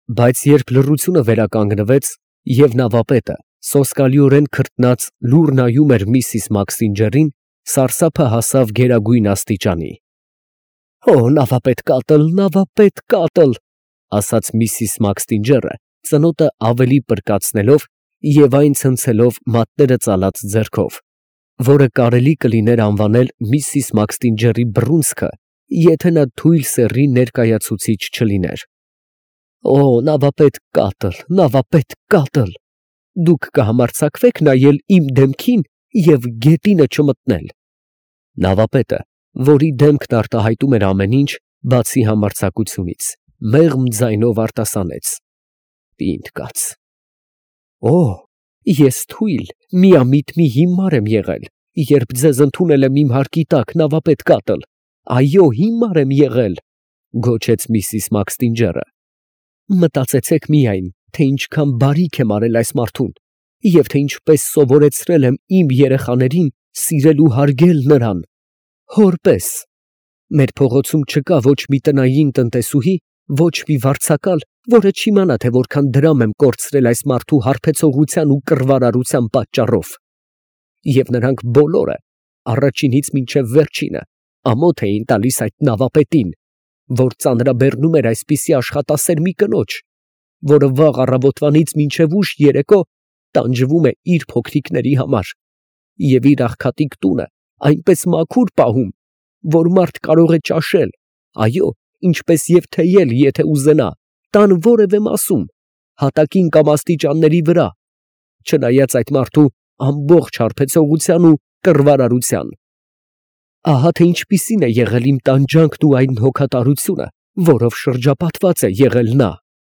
Բայց երբ լռությունը վերականգնվեց և նավապետը սոսկալիորեն քրտնած լուռ նայում էր Միսիս Մաքսինջերին, սարսափը հասավ գերագույն աստիճանի։ «Օ, նավապետ կատլ», ասաց Միսիս Մաքսինջերը, ծնոտը ավելի պրկացնելով և այն ցնցելով մատները ծալած ձեռքով, որը կարելի կլիներ անվանել Միսիս Մաքսինջերի բռունցքը, եթե նա թույլ սեռի ներկայացուցիչ չլիներ։ «Օ, նավապետ կատլ, դուք կհամարձակվե՞ք նայել իմ դեմքին և գետինը չմտնել»։ Նավապետը, որի դեմքն արտահայտում էր ամեն ինչ, բացի համարձակությունից, մեղմ ձայնով արտասանեց. «Պինդ կաց»։ «Օ, ես թույլ, միամիտ մի հիմար եմ եղել, երբ ձեզ ընդունել եմ իմ հարկի տակ, նավապետ կատլ, այո, հիմար եմ եղել», գոչեց Միսիս Մաքսինջերը։ «Մտածեցեք միայն, թե ինչքան բարիք եմ արել այս մարդուն, և թե ինչպես սովորեցրել եմ իմ երեխաներին սիրել ու հարգել նրան, հոր պես։ Մեր փողոցում չկա ոչ մի տնային տնտեսուհի, ոչ մի վարձակալ, որը չիմանա, թե որքան դրամ եմ կորցրել այս մարդու հարբեցողության ու կռվարարության պատճառով։ Եվ նրանք բոլորը, առաջինից մինչև վերջինը, ամոթ էին տալիս այդ նավապետին, որ ծանրաբեռնում էր այսպիսի աշխատասեր մի կնոջ, որը վաղ առավոտվանից մինչև ուշ երեկո տանջվում է իր փոքրիկների համար և իր աղքատիկ տունը այնպես մաքուր պահում, որ մարդ կարող է ճաշել, այո, ինչպես և թեյել, եթե ուզենա, տան որևէ մասում, հատակին կամ աստիճանների վրա, չնայած այդ մարդու ամբողջ հարբեցողության ու կռվարարության։ Ահա թե ինչպիսին է եղել իմ տանջանքն ու այն հոգատարությունը, որով շրջապատված է եղել նա»։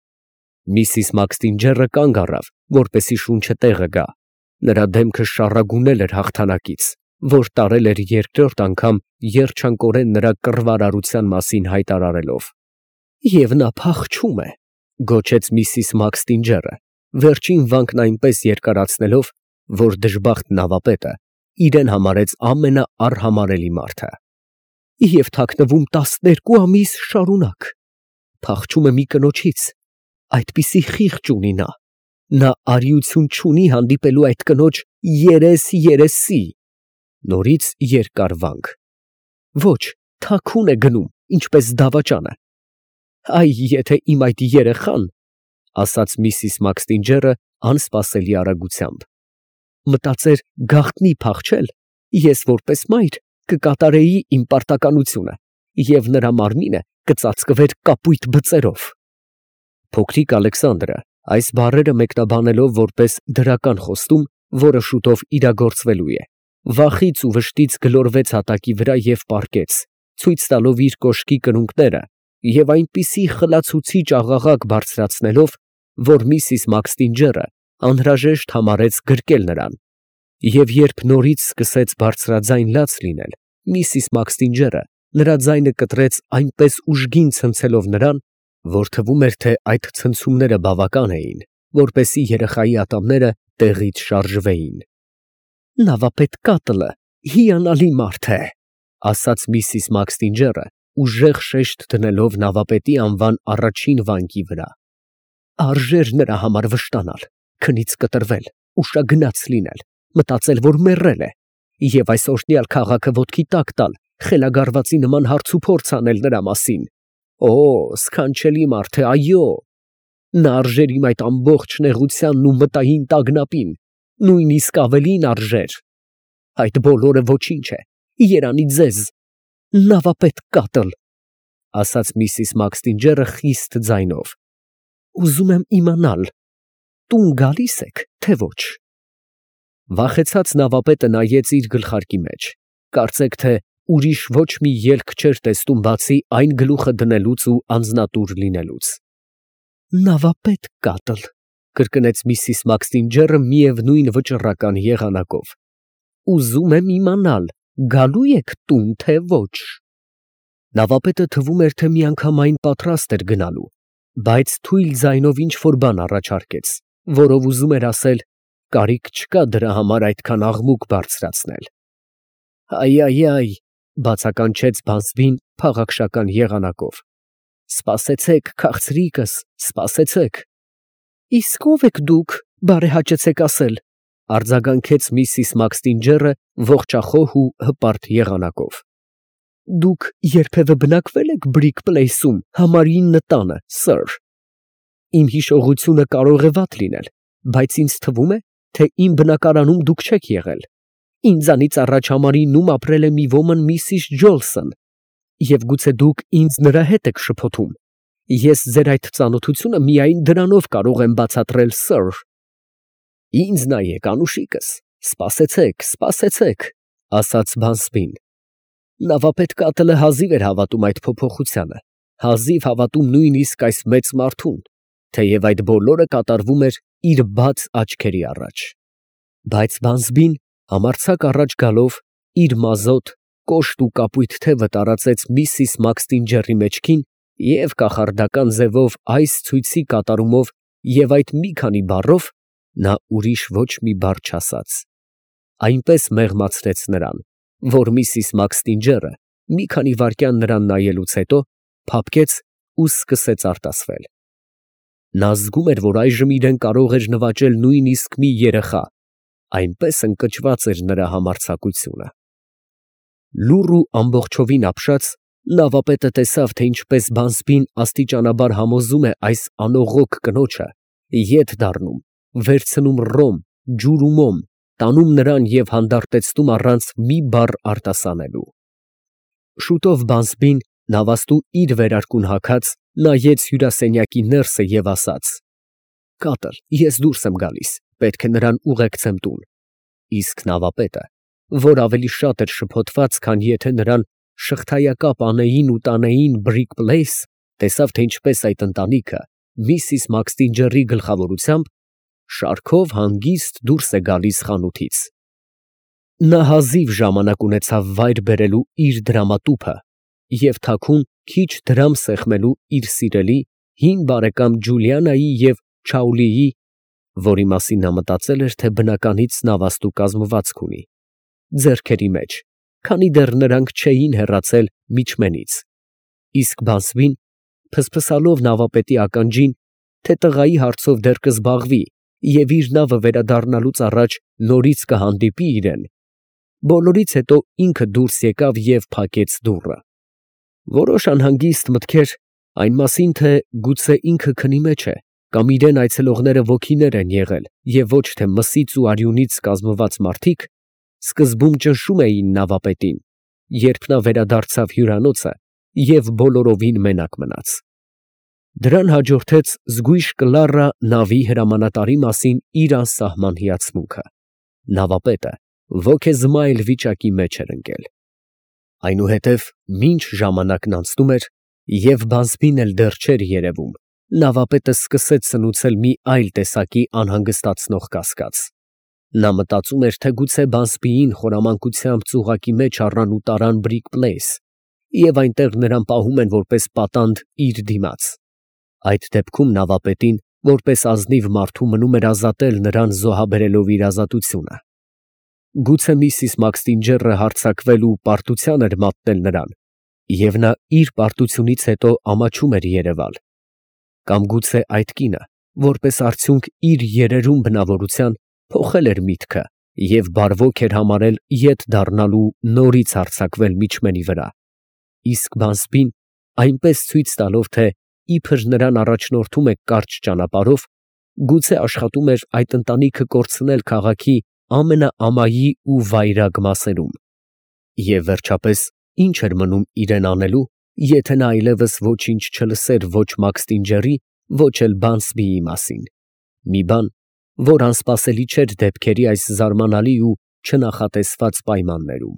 Միսիս Մաքսինջերը կանգ առավ, որպեսզի շունչը տեղը գա։ Նրա դեմքը շառագունել էր հաղթանակից, որ տարել էր երկրորդ անգամ երջանկորեն նրա կռվարարության մասին հայտարարելով։ «Եվ նա փախչում է», գոչեց Միսիս Մաքսինջերը, վերջին վանկն այնպես երկարացնելով, որ դժբախտ նավապետը իրեն համարեց ամենաառհամարելի մարդը։ «Եվ թաքնվում 12 ամիս շարունակ։ Փախչում է մի կնոջից, այդպիսի խիղճ ունի նա։ Նա արիություն չունի հանդիպելու այդ կնոջ երես։ Նորից երկար վանք։ Ոչ, թաքուն է գնում, ինչպես դավաճանը։ Այ եթե իմ այդ երեխան, ասաց Միսիս Մաքսինջերը անսպասելի արագությամբ, մտածեր գաղտնի փախչել, ես որպես մայր կկատարեի իմ պարտականությունը և նրա մարմինը կծածկվեր կապույտ բծերով։ Փոքրիկ Ալեքսանդրը այս բառերը մեկնաբանելով որպես դրական խոստում, որը շուտով իրագործվելու է, վախից ու վշտից գլորվեց հատակի վրա և պառկեց, ցույց տալով իր կոշկի կրունկները և այնպիսի խլացուցիչ աղաղակ բարձրացնելով, որ Միսիս Մաքսինջերը անհրաժեշտ համարեց գրկել նրան։ Եվ երբ նորից սկսեց բարձրաձայն լաց լինել, Միսիս Մաքսինջերը նրա ձայնը կտրեց այնպես ուժգին ցնցելով նրան, որ թվում էր, թե այդ ցնցումները բավական էին, որպեսզի երեխայի ատամները տեղից շարժվեին։ «Նավապետ կատլը հիանալի մարդ է», ասաց Միսիս Մաքսինջերը, ուժեղ շեշտ դնելով նավապետի անվան առաջին վանկի վրա։ «Արժեր նրա համար վշտանալ, քնից կտրվել, ուշագնաց լինել, մտածել, որ մեռել է, և այս օրհնյալ քաղաքը ոտքի տակ տալ, խելագարվածի նման հարցուփորձ անել նրա մասին։ Օ, սքանչելի մարդ է, այո։ Նա արժեր իմ այդ ամբողջ նեղությանն ու մտային տագնապին, նույնիսկ ավելին արժեր։ Այդ բոլորը ոչինչ է, երանի ձեզ, նավապետ կատլ», ասաց Միսիս Մաքսինջերը խիստ ձայնով։ «Ուզում եմ իմանալ, տուն գալի՞ս եք, թե ոչ»։ Վախեցած նավապետը նայեց իր գլխարկի մեջ, կարծեք թե ուրիշ ոչ մի ելք չէր տեսնում, բացի այն գլուխը դնելուց ու անձնատուր լինելուց։ «Նավապետ կատլ», կրկնեց Միսիս Մաքսինջերը միևնույն վճռական եղանակով։ «Ուզում եմ իմանալ, գալու եք տուն, թե ոչ»։ Նավապետը թվում էր, թե միանգամայն պատրաստ էր գնալու, բայց թույլ ձայնով ինչ֊որ բան առաջարկեց, որով ուզում էր ասել. կարիք չկա դրա համար այդքան աղմուկ բարձրացնել։ «Այ», բացականչեց Բանսբին փաղաքշական եղանակով։ Սպասեցեք, քաղցրիկս, սպասեցեք։ Իսկ ով եք դուք, բարեհաճեցեք ասել, արձագանքեց Միսիս Մաքստինջերը ողջախոհ ու հպարտ եղանակով։ Դուք երբևէ բնակվել եք Բրիկ Պլեյսում, համար 9 տանը, սըր։ Իմ հիշողությունը կարող է վատ լինել, բայց ինձ թվում է, թե իմ բնակարանում դուք չեք եղել։ Ինձանից առաջ համար 9-ում ապրել է մի ոմն Միսիս Ջոլսոն, և գուցե դուք ինձ նրա հետ եք շփոթում։ Ես ձեր այդ ծանոթությունը միայն դրանով կարող եմ բացատրել, սըր։ Ինձ նայեք, անուշիկս, սպասեցեք, սպասեցեք, ասաց Բանսբին։ Նավապետ Կատլը հազիվ էր հավատում այդ փոփոխությանը, հազիվ հավատում նույնիսկ այս մեծ մարդուն, թեև այդ բոլորը կատարվում էր իր բաց աչքերի առաջ։ Բայց Բանսբին համարձակ առաջ գալով իր մազոտ, կոշտ ու կապույտ թևը տարածեց Միսիս Մաքստինջերի մեջքին և կախարդական ձևով այս ցույցի կատարումով և այդ մի քանի բառով նա ուրիշ ոչ մի բառ չասաց։ Այնպես մեղմացրեց նրան, որ Միսիս Մաքստինջերը մի քանի վայրկյան նրան նայելուց հետո փափկեց ու սկսեց արտասվել։ Նա զգում էր, որ այժմ իրեն կարող էր նվաճել նույնիսկ մի երեխա, այնպես ընկճված էր նրա համարձակությունը։ Լուռ ու ամբողջովին ապշած նավապետը տեսավ, թե ինչպես Բանսբին աստիճանաբար համոզում է այս անողոք կնոջը, ետ դառնում, վերցնում ռոմ, ջուր ու մոմ, տանում նրան և հանդարտեցնում առանց մի բառ արտասանելու։ Շուտով Բանսբին, նավաստու իր վերարկուն հագած, նայեց հյուրասենյակի ներսը և ասաց. «Կատլ, ես դուրս եմ գալիս, պետք է նրան ուղեկցեմ տուն»։ Իսկ նավապետը, որ ավելի շատ էր շփոթված, քան եթե նրան շղթայակապ անեին ու տանեին Բրիկ Պլեյս, տեսավ, թե ինչպես այդ ընտանիքը Միսիս Մաքստինջերի գլխավորությամբ շարքով հանգիստ դուրս է գալիս խանութից։ Նա հազիվ ժամանակ ունեցավ վայր բերելու իր դրամատուփը և թաքուն քիչ դրամ սեղմելու իր սիրելի հին բարեկամ Ջուլիանայի և Չաուլիի, որի մասին նա մտածել էր, թե բնականից նավաստու կազմվածք ունի, ձեռքերի մեջ, քանի դեռ նրանք չէին հեռացել միջմենից։ Իսկ Բանսբին, փսփսալով նավապետի ականջին, թե տղայի հարցով դեռ կզբաղվի և իր նավը վերադառնալուց առաջ նորից կհանդիպի իրեն, բոլորից հետո ինքը դուրս եկավ և փակեց դուռը։ Որոշ անհանգիստ մտքեր այն մասին, թե գուցե ինքը քնի մեջ է, կամ իրեն այցելողները ոգիներ են եղել և ոչ թե մսից ու արյունից կազմված մարդիկ, սկզբում ճնշում էին նավապետին, երբ նա վերադարձավ հյուրանոցը և բոլորովին մենակ մնաց։ Դրան հաջորդեց զգույշ Կլարա նավի հրամանատարի մասին իր անսահման հիացմունքը։ Նավապետը ոգեզմայլ վիճակի մեջ էր ընկել։ Այնուհետև մինչ ժամանակն անցնում էր, և Բանսբին էլ դեռ չէր երևում, նավապետը սկսեց սնուցել մի այլ տեսակի անհանգստացնող կասկած։ Նա մտածում էր, թե գուցե Բանսբիին խորամանկությամբ ծուղակի մեջ առան ու տարան Բրիկ Պլեյս և այնտեղ նրան պահում են որպես պատանդ իր դիմաց։ Այդ դեպքում նավապետին, որպես ազնիվ մարդու, մնում էր ազատել նրան զոհաբերելով իր ազատությունը։ Գուցե Միսիս Մաքստինջերը հարձակվել ու պարտության էր մատնել նրան, և նա իր պարտությունից հետո ամաչում էր երևալ։ Կամ գուցե այդ կինը, որպես արդյունք իր երերուն բնավորության, փոխել էր միտքը և բարվոք էր համարել ետ դառնալու նորից հարձակվել միջմենի վրա։ Իսկ Բանսբին, այնպես ցույց տալով, թե իբր նրան առաջնորդում է կարճ ճանապարհով, գուցե աշխատում էր այդ ընտանիքը կորցնել քաղաքի ամենաամայի ու վայրագ մասերում։ Եվ վերջապես, ինչ էր մնում իրեն անելու, եթե նա այլևս ոչինչ չլսեր ոչ Մաքստինջերի, ոչ էլ Բանսբիի մասին։ Մի բան, որ անսպասելի չէր դեպքերի այս զարմանալի ու չնախատեսված պայմաններում։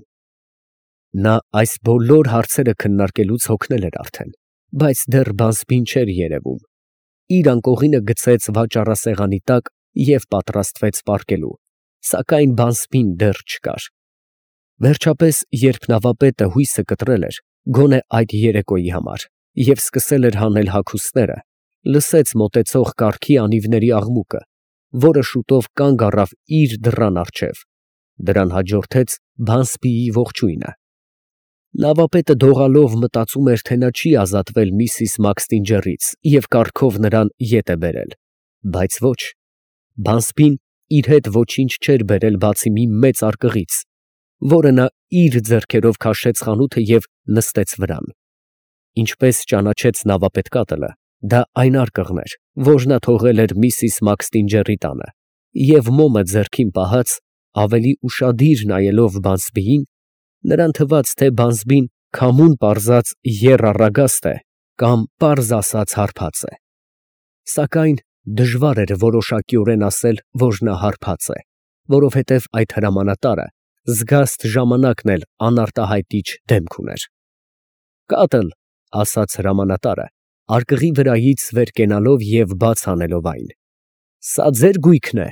Նա այս բոլոր հարցերը քննարկելուց հոգնել էր արդեն, բայց դեռ Բանսբին չէր երևում։ Իր անկողինը գցեց վաճառասեղանի տակ և պատրաստվեց պառկելու, սակայն Բանսբին դեռ չկար։ Վերջապես, երբ նավապետը հույսը կտրել էր, գոնե այդ երեկոյի համար, և սկսել էր հանել հագուստները, լսեց մոտեցող կառքի անիվների աղմուկը, որը շուտով կանգ առավ իր դռան առջև։ Դրան հաջորդեց Բանսբիի ողջույնը։ Նավապետը դողալով մտածում էր, թե նա չի ազատվել Միսիս Մաքսթինջերից և կառքով նրան ետ է բերել, բայց ոչ, Բանսբին իր հետ ոչինչ չէր բերել բացի մի մեծ արկղից, որը նա իր ձեռքերով քաշեց խանութը և նստեց վրան։ Ինչպես ճանաչեց նավապետ Կատլը, դա այն արկղն էր, որ նա թողել էր Միսիս Մաքսթինջերի տանը, և մոմը ձեռքին պահած, ավելի ուշադիր նայելով Բանսբիին, նրան թվաց, թե Բանսբին քամուն պարզած եռառագաստ է կամ պարզ ասած հարբած է։ Սակայն դժվար էր որոշակիորեն ասել, որ նա հարբած է, որովհետև այդ հրամանատարը զգաստ ժամանակն էլ անարտահայտիչ դեմք ուներ։ «Կատլ», ասաց հրամանատարը, արկղի վրայից վեր կենալով և բաց անելով այն, «սա ձեր գույքն է»։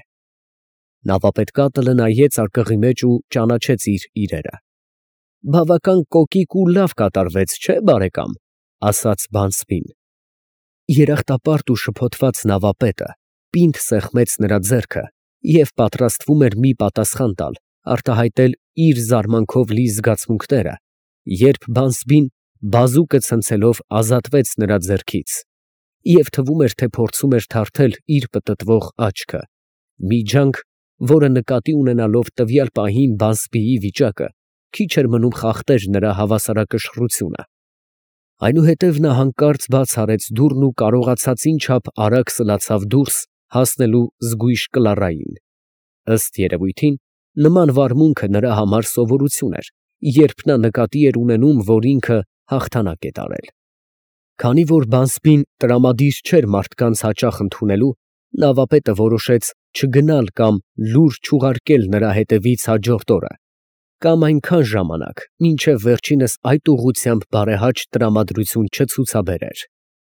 Նավապետ Կատլը նայեց արկղի մեջ ու ճանաչեց իր իրերը։ «Բավական կոկիկ ու լավ կատարվեց, չէ՞, բարեկամ», ասաց Բանսբին։ Երախտապարտ ու շփոթված նավապետը պինդ սեղմեց նրա ձեռքը և պատրաստվում էր մի պատասխան տալ, արտահայտել իր զարմանքով լի զգացմունքները, երբ Բանսբին բազուկը ցնցելով ազատվեց նրա ձեռքից և թվում էր, թե փորձում էր թարթել իր պտտվող աչքը, մի ջանք, որը նկատի ունենալով տվյալ պահին Բանսբիի վիճակը, քիչ էր մնում խախտեր նրա հավասարակշռությունը։ Այնուհետև նա հանկարծ բաց արեց դուռն ու կարողացածին չափ արագ սլացավ դուրս, հասնելու զգույշ Կլարային։ Ըստ երևույթին, նման վարմունքը նրա համար սովորություն էր, երբ նա նկատի էր ունենում, որ ինքը հաղթանակ է տարել։ Քանի որ Բանսբին տրամադիր չէր մարդկանց հաճախ ընդունելու, նավապետը որոշեց չգնալ կամ լուր չուղարկել նրա հետևից հաջորդ օրը, կամ այնքան ժամանակ, մինչև վերջինս այդ ուղղությամբ բարեհաճ տրամադրություն չցուցաբերեր։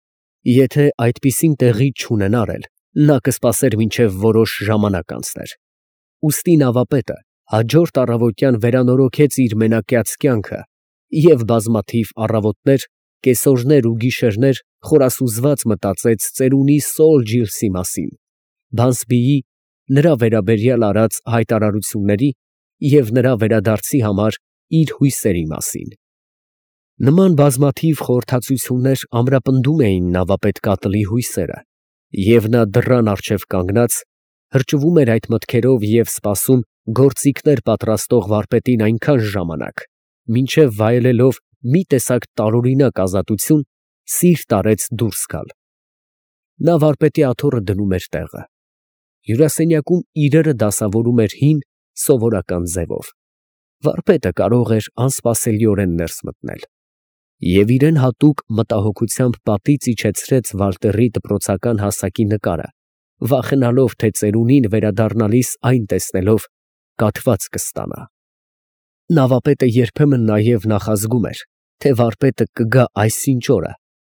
Եթե այդպիսին տեղի չունենար էլ, նա կսպասեր մինչև որոշ ժամանակ անցներ։ Ուստի նավապետը հաջորդ առավոտյան վերանորոգեց իր մենակյաց կյանքը և բազմաթիվ առավոտներ, կեսօրներ ու գիշերներ խորասուզված մտածեց ծերունի Սոլ Ջիլսի մասին, Բանսբիի նրա վերաբերյալ արած հայտարարությունների և նրա վերադարձի համար իր հույսերի մասին։ Նման բազմաթիվ խորհրդածություններ ամրապնդում էին նավապետ Կատլի հույսերը, և նա դռան առջև կանգնած հրճվում էր այդ մտքերով և սպասում գործիքներ պատրաստող վարպետին այնքան ժամանակ, մինչև վայելելով մի տեսակ տարօրինակ ազատություն, սիրտ արեց դուրս գալ։ Նա վարպետի աթոռը դնում էր տեղը։ Հյուրասենյակում իրերը դասավորում էր հին, սովորական ձևով։ Վարպետը կարող էր անսպասելիորեն ներս մտնել։ Եվ իրեն հատուկ մտահոգությամբ պատից իջեցրեց Վալտերի դպրոցական հասակի նկարը, վախենալով, թե ծերունին վերադառնալիս այն տեսնելով կաթված կստանա։ Նավապետը երբեմն նաև նախազգում էր, թե վարպետը կգա այսինչ օրը,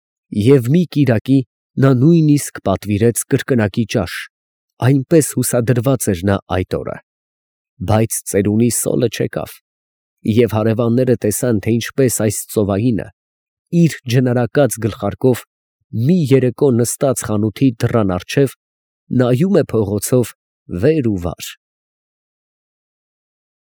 և մի կիրակի նա նույնիսկ պատվիրեց կրկնակի ճաշ, այնպես հուսադրված էր նա այդ օրը։ Բայց ծերունի Սոլը չեկավ, և հարևանները տեսան, թե ինչպես այս ծովայինը իր ջնարակած գլխարկով մի երեկո նստած խանութի դռան առջև նայում է փողոցով վեր ու վար։